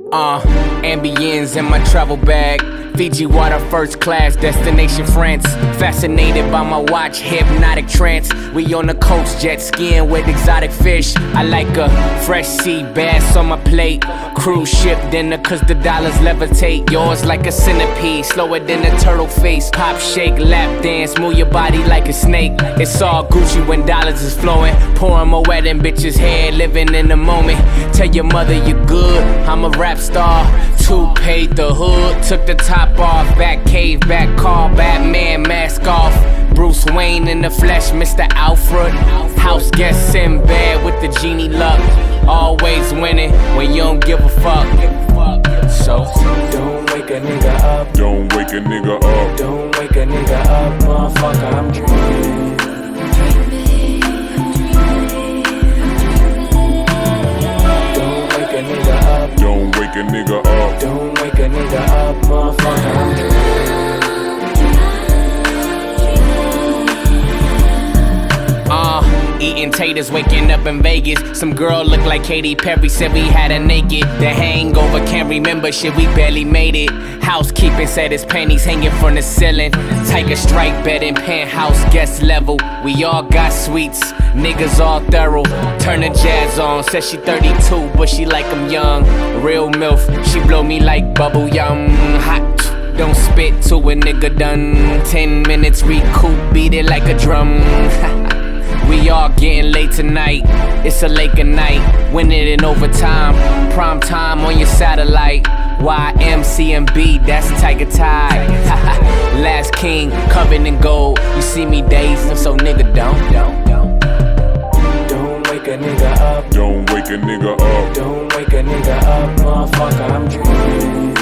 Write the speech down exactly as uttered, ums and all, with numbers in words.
Uh, ambience in my travel bag. Fiji water first class, destination France. Fascinated by my watch, hypnotic trance. We on the coast, jet skiing with exotic fish. I like a fresh sea bass on my plate. Cruise ship dinner cause the dollars levitate. Yours like a centipede, slower than a turtle face. Pop, shake, lap dance, move your body like a snake. It's all Gucci when dollars is flowing. Pouring my wedding bitch's hair, living in the moment. Tell your mother you're good, I'm a rap star. Two paid the hood, took the top off. Back cave, back car, Batman mask off. Bruce Wayne in the flesh, Mister Alfred. House guests in bed with the genie luck. Always winning when you don't give a fuck. So don't wake a nigga up. Don't wake a nigga up. Don't wake a nigga up, motherfucker, I'm dreaming. Don't wake a nigga up. Don't wake a nigga up. Don't wake a nigga up, motherfucker, I'm dreaming. Uh, eating taters, waking up in Vegas. Some girl looked like Katy Perry, said we had her naked. The hangover, can't remember shit, we barely made it. Housekeeping said his panties hanging from the ceiling. Tiger strike bed in penthouse guest level. We all got sweets, niggas all thorough. Turn the jazz on, said she thirty-two, but she like I'm young. Real MILF, she blow me like bubble yum. Hot, don't spit to a nigga done. Ten minutes recoup, beat it like a drum. We all getting late tonight, it's a lake of night. Win it in overtime, prime time on your satellite. Y M C M B, that's Tiger Tide. Last king, covered in gold. You see me dazed, so nigga don't. Don't wake a nigga up. Don't wake a nigga up. Don't wake a nigga up, motherfucker, I'm dreaming.